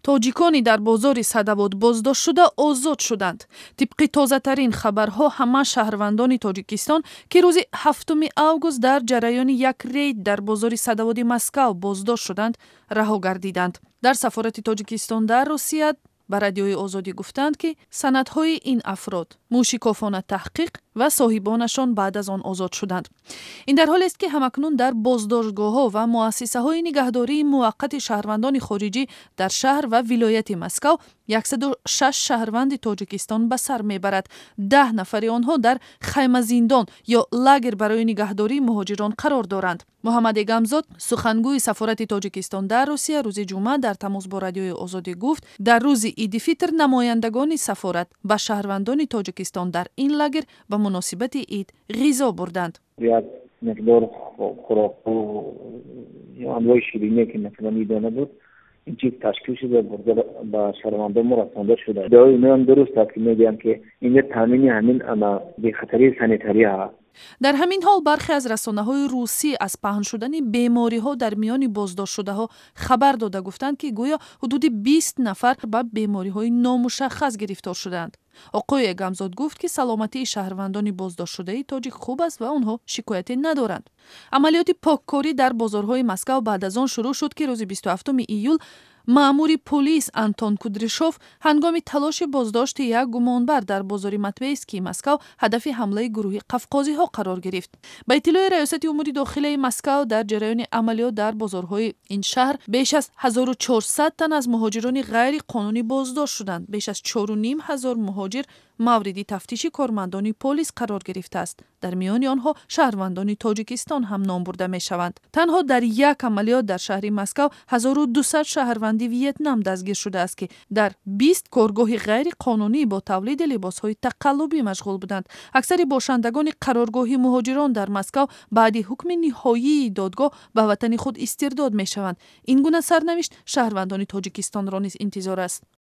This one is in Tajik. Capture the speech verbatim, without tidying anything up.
тоҷикони дар бозори Садовод боздоштшуда озод шуданд. Тибқи тозатарин хабарҳо, ҳама шаҳрвандони Тоҷикистон, ки рӯзи ҳафтуми август дар ҷараёни як рейд дар бозори Садоводи Москав боздошт шуданд, раҳо гардиданд. Дар сафорати Тоҷикистон дар Русия ба радиои Озодӣ гуфтанд, ки санадҳои ин афрод мушикофона таҳқиқ ва соҳибонашон баъд аз он озод шуданд. Ин дар ҳоле аст, ки ҳамакнун дар боздоштгоҳҳо ва муассисаҳои нигаҳдории муваққати шаҳрвандони хориҷӣ дар шаҳр ва вилояти Москав яксаду шаш шаҳрванди Тоҷикистон ба сар мебарад. даҳ нафари онҳо дар хаймазиндон ё лагер барои нигаҳдории муҳоҷирон қарор доранд. Муҳаммад Эгамзод, сухангӯи сафорати Тоҷикистон дар Русия, рӯзи ҷумъа дар тамос бо радиои Озодӣ гуфт, дар рӯзи Иди Фитр намояндагони сафорат ба шаҳрвандони Тоҷикистон дар ин лагер ба муносибати Ид ғизо бурданд. як миқдор хӯроку анвои ширине ки масалан идона буд, ин чиз ташкил шуда бурда ба шаҳрвандон расонда шуда. иддаои инҳоам дуруст аст ки мегӯянд ки инҷа таъмини ҳамин бехатарии санитария ҳаст. дар ҳамин ҳол бархе аз расонаҳои русӣ аз паҳн шудани бемориҳо дар миёни боздоштшудаҳо хабар дода гуфтанд, ки гӯё ҳудуди бист нафар ба бемориҳои номушаххас гирифтор шуданд. оқои Эгамзод гуфт, ки саломатии шаҳрвандони боздоштшудаи тоҷик хуб аст ва онҳо шикояте надоранд. Амалиёти поккорӣ дар бозорҳои Москав баъд аз он шурӯъ шуд, ки рӯзи бисту ҳафтуми июл маъмури полис Антон Кудришов ҳангоми талоши боздошти як гумонбар дар бозори Матвейскии Москав ҳадафи ҳамлаи гурӯҳи қавқозиҳо қарор гирифт. Ба иттилои раёсати умури дохилаи Москав, дар ҷараёни амалиёт дар бозорҳои ин шаҳр беш аз ҳазору чорсад тан аз муҳоҷирони ғайриқонунӣ боздошт шуданд. Беш аз чору ним ҳазор муҳоҷир мавриди тафтиши кормандони полис қарор гирифтааст. дар миёни онҳо шаҳрвандони Тоҷикистон ҳам ном бурда мешаванд. танҳо дар як амалиёт дар шаҳри Москав ҳазору дусад шаҳрванди Виетнам дастгир шудааст, ки дар бист коргоҳи ғайриқонунӣ бо тавлиди либосҳои тақаллубӣ машғул буданд. аксари бошандагони қароргоҳи муҳоҷирон дар Москав баъди ҳукми ниҳоии додгоҳ ба ватани худ истирдод мешаванд. ин гуна сарнавишт шаҳрвандони Тоҷикистонро низ интизор аст.